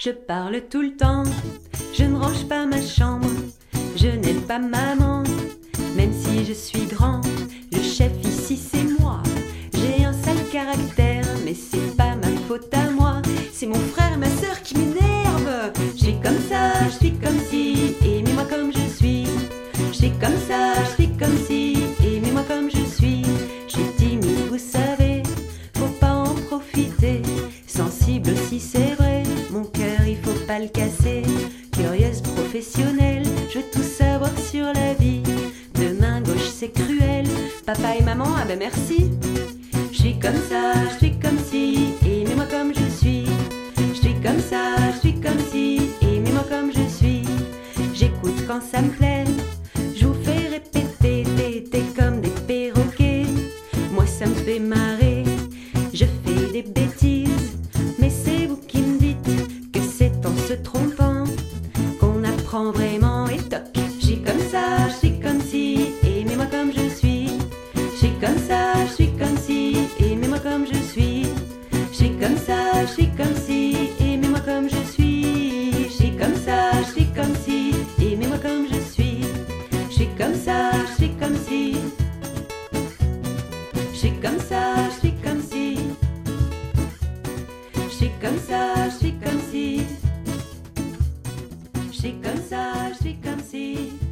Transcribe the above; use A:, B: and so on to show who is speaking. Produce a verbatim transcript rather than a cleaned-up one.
A: Je parle tout le temps, je ne range pas ma chambre, je n'aime pas maman, même si je suis grand. Le chef ici c'est moi, j'ai un sale caractère, mais c'est pas ma faute à moi. C'est mon frère, ma soeur qui m'énerve. Je suis comme ça, je suis comme si, aimez-moi comme je suis. Je suis comme ça, je suis comme si, aimez-moi comme je suis. Je suis timide, vous savez, faut pas en profiter. Sensible aussi c'est vrai, mon cœur il faut pas le casser. Curieuse professionnelle, je veux tout savoir sur la vie. De main gauche c'est cruel, papa et maman, ah ben merci. Je suis comme ça, je suis comme si, aimez-moi comme je suis. Je suis comme ça, je suis comme si, aimez-moi comme je suis. J'écoute quand ça me plaît, je vous fais répéter, téter comme des perroquets. Moi ça me fait marrer, je fais des bêtises, mais c'est vous qui me dites que c'est en se trompant qu'on apprend vraiment. Et toc, je suis comme ça, je suis comme si, aimez-moi comme je suis. Je suis comme ça, je suis comme si, aimez-moi comme je suis. Je suis comme ça, je suis comme si, aimez-moi comme je suis. Je suis comme ça, je suis comme si, aimez-moi comme je suis. Je suis comme ça, je suis comme si. Je suis comme ça, je suis comme si. Je suis comme ça, je suis comme si. Je suis comme ça, je suis comme si.